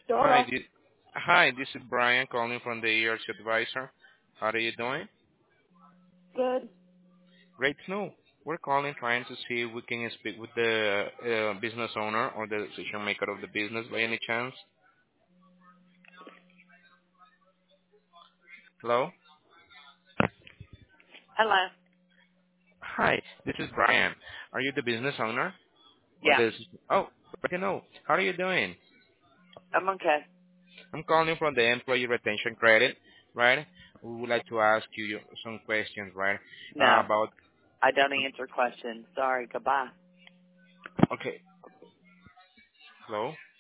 Hi, Dora. this is Brian calling from the ERC Advisor. How are you doing? Good. Great to know. We're calling trying to see if we can speak with the business owner or the decision maker of the business by any chance. Hello? Hello. Hi, this is Brian. Are you the business owner? Or Yeah, the... Oh, great to know. How are you doing? I'm okay. I'm calling from the Employee Retention Credit, right? We would like to ask you some questions, right? No, About... I don't answer questions. Sorry. Goodbye. Okay. Hello?